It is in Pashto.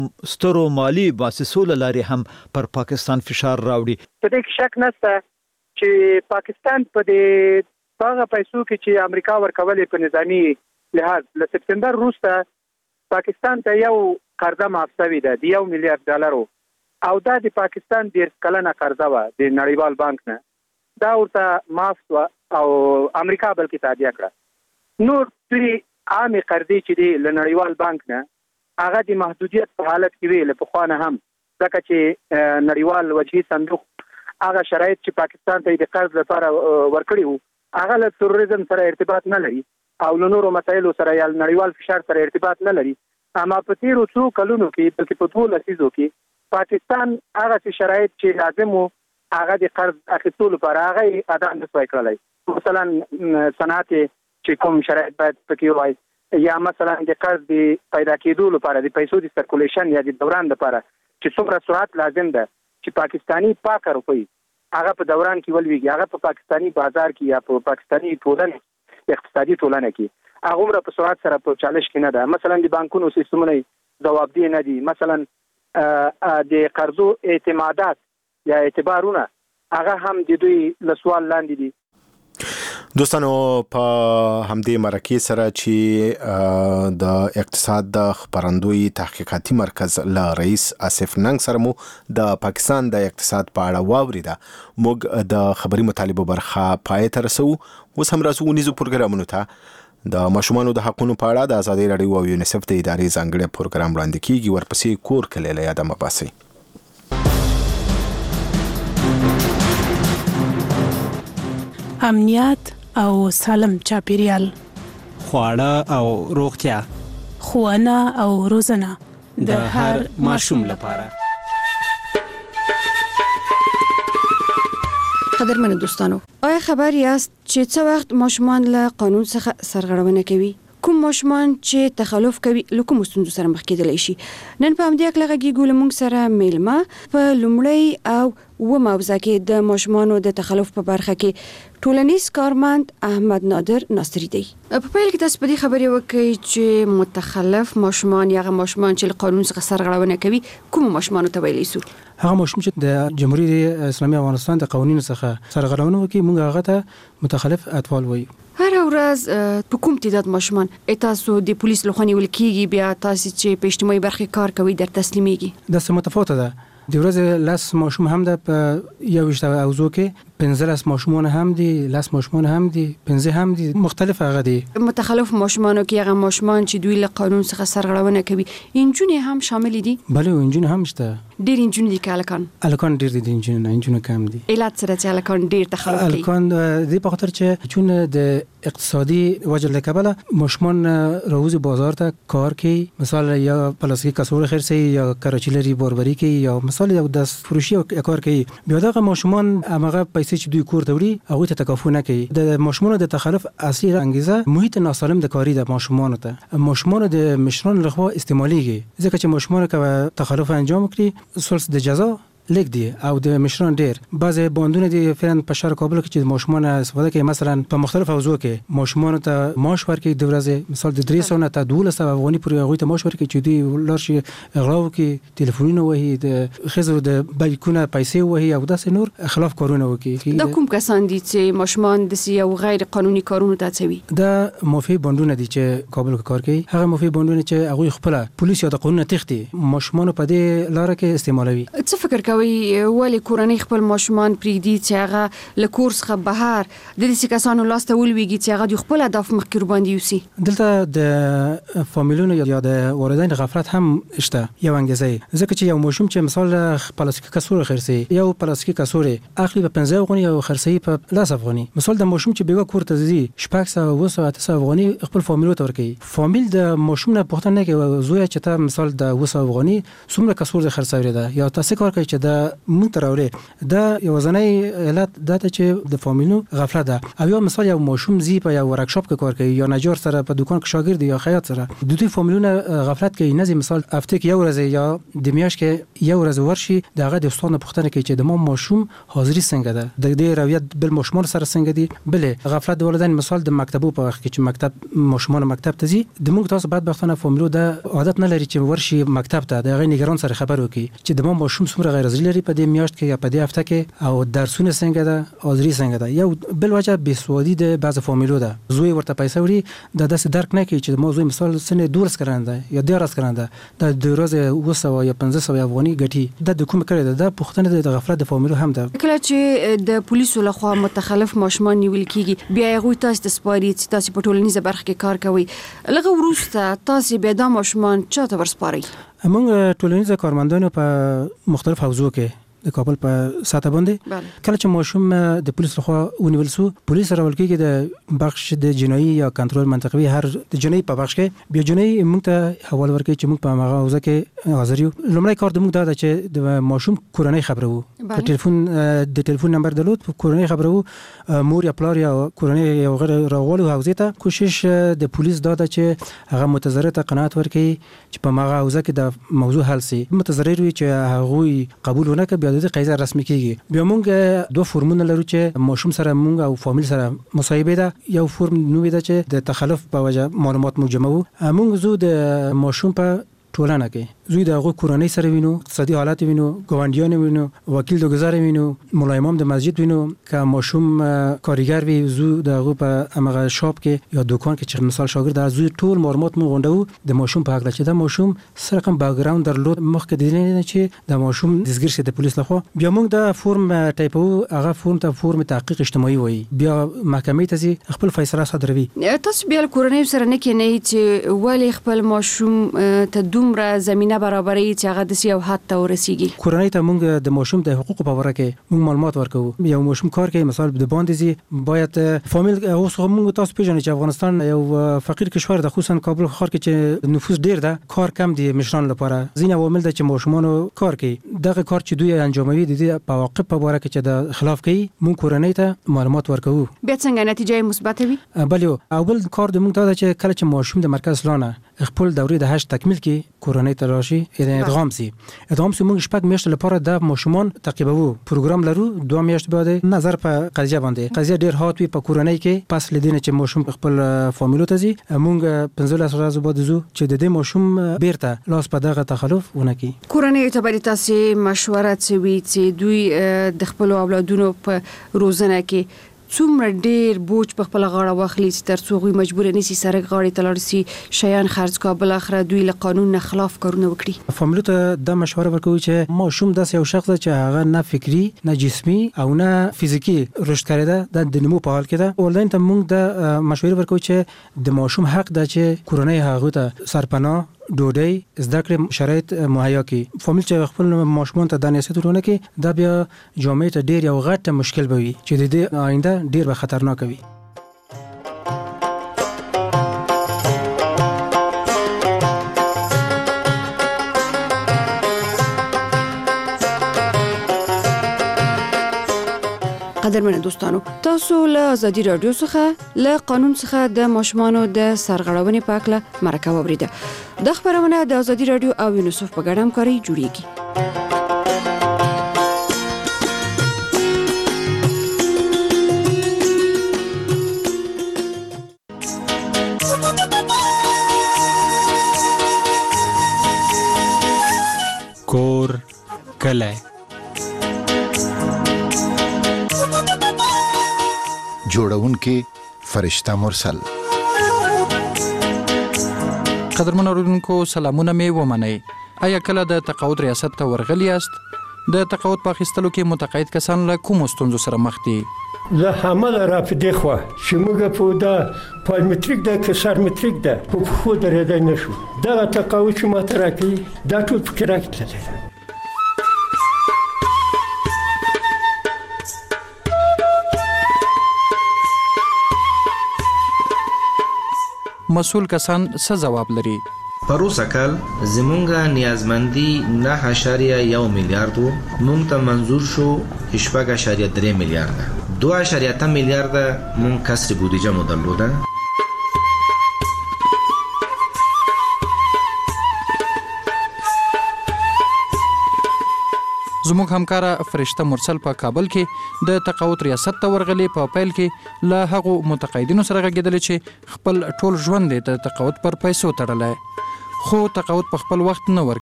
سترو مالی مؤسسو له لارې هم پر پاکستان فشار راوړي. په دې کې شک نشته چې پاکستان په دې هغه پیسو کې چې امریکا ورکولې په نظامی لحاظ له سپتمبر وروسته پاکستان ته یو قرضه معاف شوې ده د $1 میلیارډ او دا د پاکستان 10 کلنه قرضه و د نړیوال بانک نه، دا ورته معاف و او امریکا بلکې تادیه کړه. نور دوی عامې قرضې چې دی له نړیوال بانک نه هغه د محدودیت په حالت کې وي، له پخوا نه هم ځکه چې نړیوال وجهي صندوق هغه شرایط چې پاکستان ته د قرض لپاره ورکړي وو هغه له تروریزم سره ارتباط نه لري او له نورو مسایلو سره یا نړیوال فشار سره ارتباط نه لري. اما په تیرو څو کلونو کې بلکې په 2 لسیزو کې پاکستان هغه شرایط چې لازم وو هغه د قرض اخیستلو لپاره هغه ادا نه شوی کړلی. مثلا صنعت چې کوم شرایط باید پکې وای یا مثلا د قرض د پیدا کېدو لپاره د پیسو د سرکولیشن یا د دوران لپاره چې څومره سرعت لازم ده چې پاکستانی پاکه روپۍ هغه په دوران کې ولويږي، هغه په پاکستانی بازار کې یا په پاکستانی ټولنه اقتصادي ټولنه کې هغه عمره په سرعت سره په چالش کې نه ده. مثلا د بانکونو سیستمونه جوابدې نه دي، مثلا د قرضو اعتمادات یا اعتبارونه هغه هم د دوی له سوال لاندې دي. دوستانو په همدې مرکه سره چې د اقتصاد د خبرندوی تحقیقاتي مرکز له رئیس آصف ننګ سره مو د پاکستان د اقتصاد په اړه واوریده. موږ د خبري مطالبه برخه پای ته رسو. اوس هم راځو ونیزو پروګرامونو ته. د ماشومانو د حقونو په اړه د آزادۍ راډیو او یونیسف د ادارې ځانګړی پروګرام وړاندې کیږي، ورپسې کور کلی له یاده مه باسئ. امنیت او سالم چاپیریال، خواړه او روغتیا، ښوونه او روزنه د هر ماشوم لپاره. قدرمنو دوستانو، آیا خبر یاست چې څه وخت ماشومان له قانون څخه سرغړونه کوي؟ کوم ماشومان چې تخلف کوي له کومو ستونزو سره مخ کېدلی شي؟ نن په همدې هکله غږیږو له موږ سره میلمه په لومړۍ او اوومه حوزه کې د ماشومانو د تخلف په برخه کې ټولنیز کارمند احمد نادر ناصري دی. په پیل کې تاسو په دې خبرې وکړئ چې متخلف ماشومان یا هغه ماشومان چې له قانون څخه سرغړونه کوي کومو ماشومانو ته ویلی سو؟ هغه ماشوم چې د جمهوریت اسلامي افغانستان د قوانینو څخه سرغړونه وکړي موږ هغه ته متخلف اطفال وایو. هر ورځ په کوم تعداد ماشومان تاسو د پولیس لخوا نیول کیږي بیا تاسو چې په اجتماعي برخه کار کوي در تسلیمیږي؟ د څه متفاوته ده. د ورځې 10 ماشوم هم ده په یو وشته اوزو کې 15 ماشومان هم دي، 10 ماشومان هم دي، 15 هم دي، مختلف هغه دي. متخلف ماشومانو کې هغه ماشومان چې دوی له قانون څخه سرغړونه کوي انجونې هم شامل دي؟ بله انجونې هم شته. ډېر انجونې دي که الکان ډېر دي انجونې کم دي. علت سره چې الکان ډېر تخلف کوي؟ الکان دې په خاطر چې چون د اقتصادی وجه له کبله ماشومان روز بازار ته کار کوي، مثلا یا پلاستیک کسور خرڅي یا کراچیلری باربری کوي یا مثلا یو دست فروشي او کار کوي. بیا دغه ماشومان هغه پیسې چې دوی کور ته وړي هغه ته تکافو نه کوي. د ماشومان د تخلف اصلي انګیزه محیط ناسالم د کاری د ماشومان ته ماشومان د مشران لخوا استعماليږي، ځکه چې ماشومان که تخلف انجام کړي سلس د جزا لیک دی او د مشران ډیر بعضی باندونه دي فعلا په شهر کابل کې چې ماشومان استفاده کوي، مثلا په مختلف حوزو کې ماشومان ته معاش ورکړي د ورځې مثلا د 300 نه ته 1200 افغاني پورې هغه ته معاش ورکړي چې دوی لارشي اغراو کې ټلیفونونه وهي د خزر د بایکونه پیسې وهي او داسې نور خلاف کارونه وکړي. دا کوم کسان دي چې ماشومان د یو غیر قانوني کارونو ته اچوي؟ دا مافي باندونه دي چې کابل کې کار کوي، هغه مافي باندونه چې هغه خپل پولیس یا د قانون تختی ماشومان په دې لار کې استعمالوي. څه فکر کوي ولی کورنۍ خپل ماشومان پریدي چې هغه له کور څخه بهر د دې کسانو لاس ته ولويږي چې هغه د خپل هدف مخکې باندې یوسي؟ دلته د فامیلونو یا د والدین غفلت هم شته یو انګیزه، ځکه چې یو ماشوم چې مثال پلاستیک کسور خرڅي یو پلاستیک کسور اخلي په 15 افغاني او خرڅي په 10 افغاني، مثال د ماشوم چې بیګا کور ته ځي شپږ سوه اوه سوه اته سوه افغاني خپل فامیل ته ورکوي. فامیل د ماشوم نه پوښتنه کوي زوی چې تا مثال د اوه سوه افغاني څومره کسور خرڅوي ده یا تاسو کار کوي چې چې دا مونږ تراولې دا یو ځنۍ علت دا چې د فامیلونو غفلت ده. او یو مثال یو ماشوم زی په یو ورکشاپ کې کار کوي یا نجار سره په دکان کې شاګرد یا خیاط سره د دوی فامیلونه غفلت کوي. نه مثال هفته کې یو ورځ یا د میاشت کې یو ورځ ورشي دغه د استاد پوښتنه کوي چې د ما ماشوم حاضری څنګه ده د دې رویت بل ماشومان سره څنګه دي. بلې غفلت د والدین مثال د مکتبو په وخت کې چې مکتب ماشومان مکتب ته ځي د موږ تاسو بدبختانه فامیلو د عادت نه لري چې ورشي مکتب ته د غي نگران سره خبر وکړي چې د ما ماشوم څومره غیر حاضری لري په دې میاشت کې یا په دې هفته کې او درسونه څنګه ده حاضری څنګه ده. یو بل وجه بې سوادي د بعض فامیلو ده. زوی ورته پیسې وړي د داسې درک نه کوي چې موضوع مثال سنه 12 کرنده یا 13 کرنده د دروازه وسو یا 1500 افغاني ګټي د کوم کړی ده پوښتنه د غفلت د فامیلو هم ده. کله چې د پولیسو لخوا متخلف ماشومان نیول کیږي بیا هغه تاسو د سپاري چې تاسو په ټولنیزه برخه کې کار کوي لږه وروسته تاسو بیا د ماشومان چاته ورسپاري؟ موږ ټولنیزه کارمندانو په مختلف حوزو کې د کابل په ساته باندې کله چې ماشوم د پولیس لخوا ونیول سو پولیس راول کېږي د بخش د جنایي یا کنټرول منطقوي هر د جنایي په بخش کې بیا جنایي موږ ته حواله ورکړي چې موږ په هغه حوزه کې حاضر یو. لومړی کار د موږ دا چې د ماشوم کورنۍ خبره وو په ټلیفون نمبر درلود په کورنۍ خبره وو مور یا پلار یا کورنۍ یو غیر راغلو حوزه ته کوشش د پولیس دا چې هغه متضرر ته قناعت ورکړي چې په هغه حوزه کې د موضوع حل سي متضرر وي چې هغه قبول ونه کړي د قیزه رسمي کیږي. بیا موږ دوه فرمونه لرو چې ماشوم سره موږ او فامیل سره مصاحبه ده. یو فرم نوې ده چې د تخلف په وجه معلومات موږ جمعو. موږ زو د ماشوم په ټولنه کې زوی د هغه کورنۍ سره وینو اقتصادي حالات وینو ګاونډیان وینو وکیل د گزار وینو که امام د مسجد وینو که ماشوم کارګر وي زو د هغه په هغه شاپ کې یا دکان کې چې مثال شاګرد د زوی ټول معلومات مو غونډو د ماشوم په حق چې د ماشوم سره کوم بیک ګراوند درلود مخکې د دې نه چې د ماشوم دزګر شه د پولیس لخوا بیا موږ د فرم ټایپو هغه فرم ته فرم تحقیق اجتماعي وایي بیا محکمې ته ځي خپل فیصله صادروي. تاسو بیا کورنۍ سره نه کېنئ چې ولی خپل ماشوم ته دومره زمينه برابرۍ چې هغه د سیو حد ته ورسیږي. کورنۍ ته موږ د ماشوم د حقوقو په اړه کې موږ معلومات ورکوو. یو ماشوم کار کوي مثال د باندې زی باید فامیل اوس موږ تاسو پیژنئ چې افغانستان یو فقیر کشور د خصوصا کابل ښار کې چې نفوس ډیر ده کار کم دي مشران لپاره ځینې عوامل د چې ماشومان کار کوي دغه کار چې دوی انجاموي د دې په واقع په اړه کې چې د خلاف کوي موږ کورنۍ ته معلومات ورکوو. بیا څنګه نتیجه مثبت وي؟ بل او بل کار د موږ ته چې کله چې ماشوم د مرکز لانه خپل دورې د 8 تکمیل کې کورنۍ ته راشي ادغام سي موږ شپږ میاشتې لپاره د ماشومان تعقیبو پروګرام لرو 2 میاشتې بعد نظر په قضیه باندې قضیه ډیر هات وي په کورنۍ کې پس لیدنه چې ماشوم خپل فامیلو ته زی موږ 15 ورځې بعد زو چې د دې ماشوم بیرته لاس په دغه تخلف ونکي. کورنۍ ته باید تاسو مشوره کوي چې دوی د خپل اولادونو په روزنه کې څومره ډیر بوج په خپل غاړه واخلي چې ترڅو غوي مجبور نشي سره غاړې تلارسي شیان خرج کابل اخره دوی له قانون نه خلاف کارونه وکړي. فامیل ته د مشوره ورکوي چې ماشوم داس یو شخص چې هغه نه فکری نه جسمي او نه فزیکی رشد کړی د نمو په حال کې ده ولدین ته موږ د مشوره ورکوي چې د ماشوم حق ده چې کورنۍ هغه ته سرپناه ډوډۍ زده کړې شرایط مهیا کړي. فامیل چې خپل ماشومان ته د نصیحت ورونه کوي دا بیا جامعه ته ډیر یو غټ مشکل بوي چې د دې آینده ډیر به خطرناک وي. قدرمن دوستانو تاسو له ازادي رادیو څخه له قانون څخه د ماشومانو د سرغړونې په اړه مرکه وبریده. د خبرونه د ازادي رادیو او یونیسف په ګډه همکاري جوړیږي. کور کله جوړونکې فرشته مرسل. قدرمن اوریدونکو سلامونه می ومنئ. آیا کله د تقاعد ریاست ته ورغلی یاست؟ د تقاعد په اخیستلو کې متقاعد کسان له کومو ستونزو سره مخ دي؟ له همه را په دی خوا چې موږ په دا پالمتریک ده که سرمتریک ده په پښو درېدای نشو. دغه تقاعد چې ماته راکوي دا ټول پکې راکتلی. مسؤل کسان څه ځواب لري؟ پروسه کال زمونږه نیازمندي 9.1 میلیارډ مونږ ته منظور شو 8.3 میلیارډ 2.8 میلیارډ مونږ کسر بودجه مو درلوده. زموږ همکاره فرشته مرسل په کابل کې د تقاعد ریاست ته ورغلي. په پیل کې له هغو متقاعدینو سره غږېدلې چې خپل ټول ژوند د تقاعد پر پیسو تړلی، خو تقاعد په خپل وخت نه